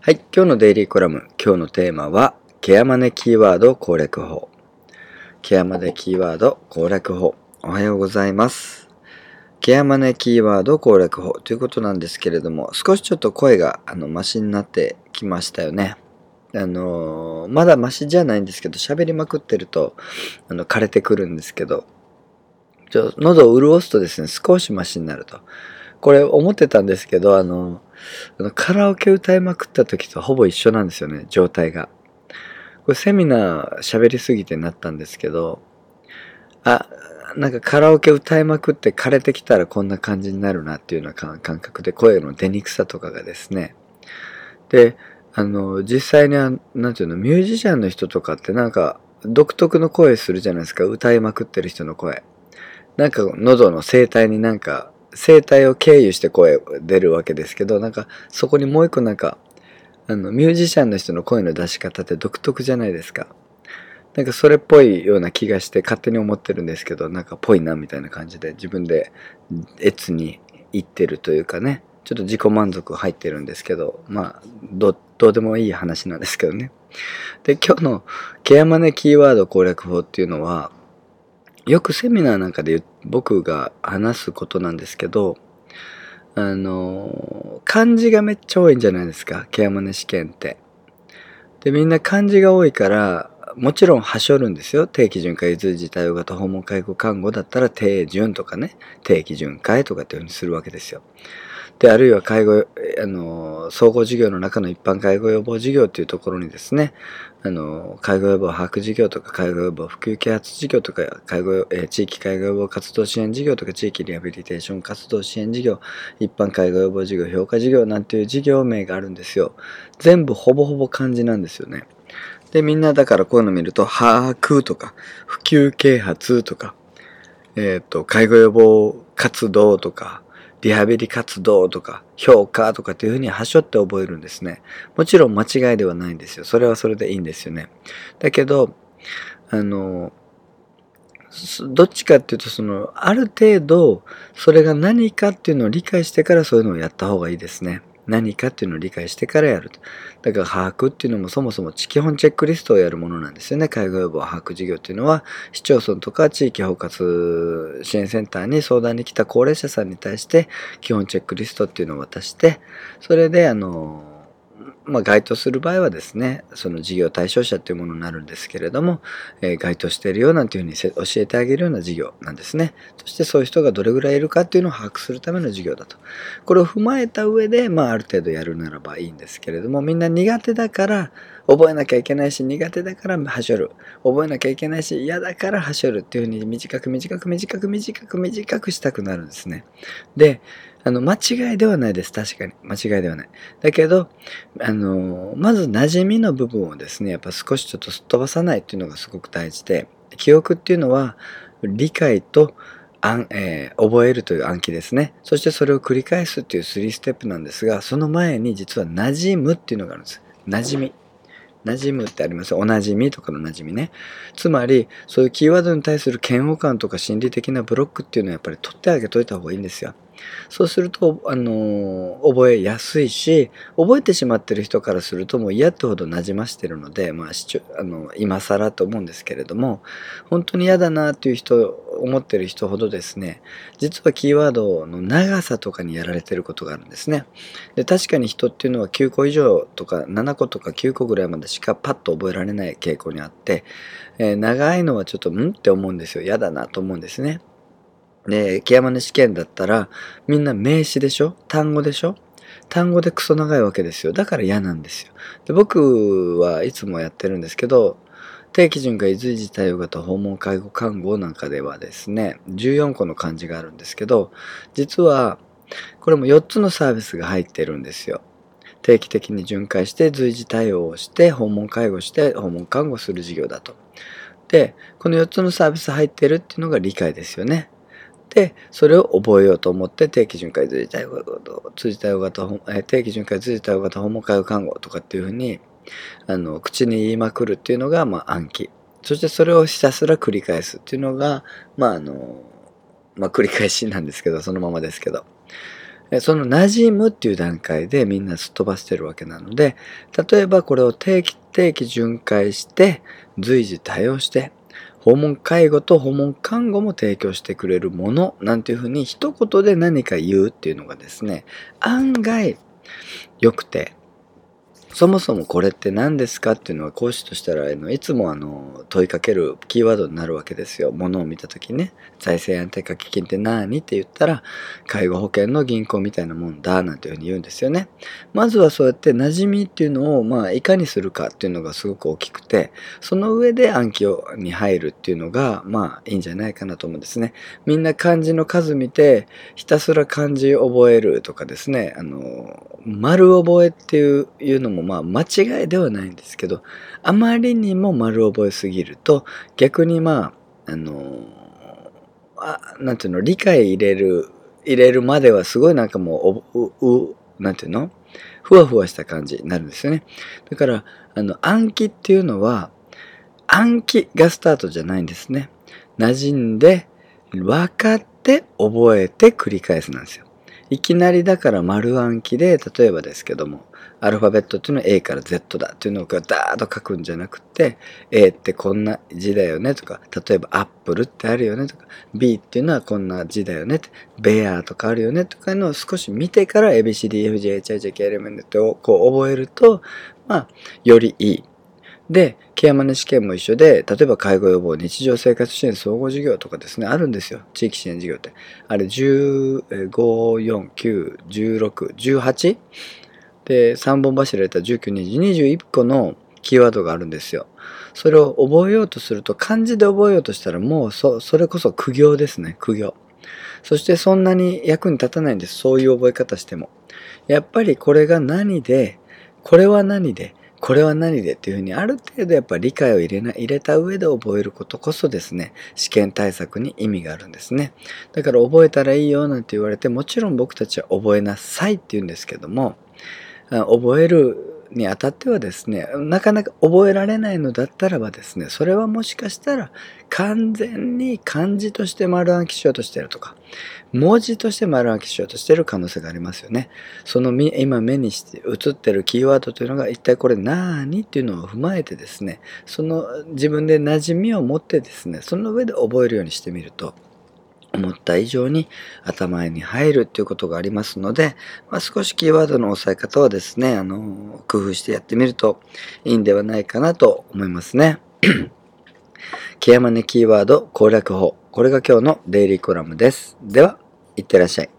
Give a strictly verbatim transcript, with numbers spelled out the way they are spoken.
はい、今日のデイリーコラム、今日のテーマは、ケアマネキーワード攻略法。ケアマネキーワード攻略法。おはようございます。ケアマネキーワード攻略法ということなんですけれども、少しちょっと声があのマシになってきましたよね。あのー、まだマシじゃないんですけど、喋りまくってるとあの枯れてくるんですけど、ちょ喉を潤すとですね、少しマシになると。これ思ってたんですけど、あの、あのカラオケ歌いまくった時とほぼ一緒なんですよね、状態が。これセミナー喋りすぎてなったんですけど、あ、なんかカラオケ歌いまくって枯れてきたらこんな感じになるなっていうような感覚で、声の出にくさとかがですね。で、あの、実際には、なんていうの、ミュージシャンの人とかってなんか独特の声するじゃないですか、歌いまくってる人の声。なんか喉の声帯になんか、声帯を経由して声出るわけですけど、なんかそこにもう一個なんか、あの、ミュージシャンの人の声の出し方って独特じゃないですか。なんかそれっぽいような気がして勝手に思ってるんですけど、なんかぽいなみたいな感じで自分で越に言ってるというかね、ちょっと自己満足入ってるんですけど、まあ、ど、どうでもいい話なんですけどね。で、今日のケアマネキーワード攻略法っていうのは、よくセミナーなんかで僕が話すことなんですけど、あの、漢字がめっちゃ多いんじゃないですか、ケアマネ試験って。で、みんな漢字が多いから、もちろんはしょるんですよ。定期巡回、随時対応型訪問介護看護だったら定順とかね、定期巡回とかっていうふうにするわけですよ。で、あるいは介護、あの、総合事業の中の一般介護予防事業っていうところにですね、あの、介護予防把握事業とか、介護予防普及啓発事業とか、介護、えー、地域介護予防活動支援事業とか、地域リハビリテーション活動支援事業、一般介護予防事業、評価事業なんていう事業名があるんですよ。全部ほぼほぼ漢字なんですよね。で、みんなだからこういうの見ると、把握とか、普及啓発とか、えっと、介護予防活動とか、リハビリ活動とか、評価とかっていうふうにはしょって覚えるんですね。もちろん間違いではないんですよ。それはそれでいいんですよね。だけど、あの、どっちかっていうと、その、ある程度、それが何かっていうのを理解してからそういうのをやった方がいいですね。何かっていうのを理解してからやると。だから把握っていうのもそもそも基本チェックリストをやるものなんですよね。介護予防把握事業っていうのは、市町村とか地域包括支援センターに相談に来た高齢者さんに対して基本チェックリストっていうのを渡して、それであの、まあ、該当する場合はですね、その事業対象者というものになるんですけれども、えー該当しているよなんていうふうにせ教えてあげるような事業なんですね。そしてそういう人がどれぐらいいるかっていうのを把握するための事業だと。これを踏まえた上で、まあ、ある程度やるならばいいんですけれども、みんな苦手だから覚えなきゃいけないし、苦手だからはしょる。覚えなきゃいけないし、嫌だからはしょるっていうふうに短く短く短く短く短くしたくなるんですね。で、あの、間違いではないです。確かに。間違いではない。だけど、あの、まず馴染みの部分をですね、やっぱ少しちょっとすっ飛ばさないっていうのがすごく大事で、記憶っていうのは理解と暗えー覚えるという暗記ですね。そしてそれを繰り返すっていうスリーステップなんですが、その前に実は馴染むっていうのがあるんです。馴染み。馴染むってありますよ。おなじみとかの馴染みね。つまり、そういうキーワードに対する嫌悪感とか心理的なブロックっていうのはやっぱり取ってあげといた方がいいんですよ。そうすると、あのー覚えやすいし、覚えてしまってる人からするともう嫌ってほど馴染ましてるので、まあ、しちょあの、今更と思うんですけれども、本当に嫌だなっていう人、思ってる人ほどですね、実はキーワードの長さとかにやられてることがあるんですね。で、確かに人っていうのはきゅうこ以上とかななことかきゅうこぐらいまでしかパッと覚えられない傾向にあって、えー長いのはちょっと、んって思うんですよ。嫌だなと思うんですね。で、ケアマネ試験だったら、みんな名詞でしょ、単語でしょ、単語でクソ長いわけですよ。だから嫌なんですよ。で、僕はいつもやってるんですけど、定期巡回随時対応型訪問介護看護なんかではですね、じゅうよんこの漢字があるんですけど、実はこれもよっつのサービスが入ってるんですよ。定期的に巡回して随時対応をして訪問介護して訪問看護する事業だと。で、このよっつのサービス入ってるっていうのが理解ですよね。で、それを覚えようと思って定期巡回随時対応型、通じ対応型、え定期巡回随時対応型訪問介護看護とかっていうふうに、あの、口に言いまくるっていうのが、まあ、暗記。そしてそれをひたすら繰り返すっていうのが、まあ、あの、まあ、繰り返しなんですけど、そのままですけど。 その馴染むっていう段階でみんなすっ飛ばしてるわけなので、例えばこれを定期定期巡回して随時対応して訪問介護と訪問看護も提供してくれるものなんていうふうに一言で何か言うっていうのがですね、案外良くて、そもそもこれって何ですかっていうのは講師としたらあのいつもあの問いかけるキーワードになるわけですよ。ものを見た時にね、財政安定化基金って何って言ったら介護保険の銀行みたいなもんだなんていうふうに言うんですよね。まずはそうやって馴染みっていうのをまあいかにするかっていうのがすごく大きくて、その上で暗記に入るっていうのがまあいいんじゃないかなと思うんですね。みんな漢字の数見てひたすら漢字覚えるとかですね、あの丸覚えっていういうのもまあ間違いではないんですけど、あまりにも丸覚えすぎると逆にまああのあなんていうの、理解入れる入れるまではすごいなんかもうおううなんていうの、ふわふわした感じになるんですよね。だからあの暗記っていうのは暗記がスタートじゃないんですね。馴染んで分かって覚えて繰り返すなんですよ。いきなりだから丸暗記で、例えばですけども、アルファベットっていうのは A から Z だっていうのをダーッと書くんじゃなくて、A ってこんな字だよねとか、例えばアップルってあるよねとか、B っていうのはこんな字だよねって、ベアとかあるよねとかいうのを少し見てから エービーシーディーエフジーエイチアイジェーケーエルエムエヌをこう覚えると、まあ、よりいい。で、ケアマネ試験も一緒で、例えば介護予防、日常生活支援総合事業とかですね、あるんですよ。地域支援事業って。あれ、じゅうご、よん、きゅう、じゅうろく、じゅうはち? で、さんぼん柱やったらじゅうきゅう、にじゅう、にじゅういっこのキーワードがあるんですよ。それを覚えようとすると、漢字で覚えようとしたらもうそ、それこそ苦行ですね、苦行。そしてそんなに役に立たないんです。そういう覚え方しても。やっぱりこれが何で、これは何で、これは何でっていうふうにある程度やっぱり理解を入れな、入れた上で覚えることこそですね、試験対策に意味があるんですね。だから覚えたらいいよなんて言われて、もちろん僕たちは覚えなさいって言うんですけども、覚えるにあたってはですね、なかなか覚えられないのだったらばですね、それはもしかしたら完全に漢字として丸暗記しようとしているとか、文字として丸暗記しようとしている可能性がありますよね。その今目にして映ってるキーワードというのが一体これ何っていうのを踏まえてですね、その自分で馴染みを持ってですね、その上で覚えるようにしてみると、思った以上に頭に入るっていうことがありますので、まあ、少しキーワードの押さえ方はですね、あの、工夫してやってみるといいんではないかなと思いますね。ケアマネキーワード攻略法。これが今日のデイリーコラムです。では、いってらっしゃい。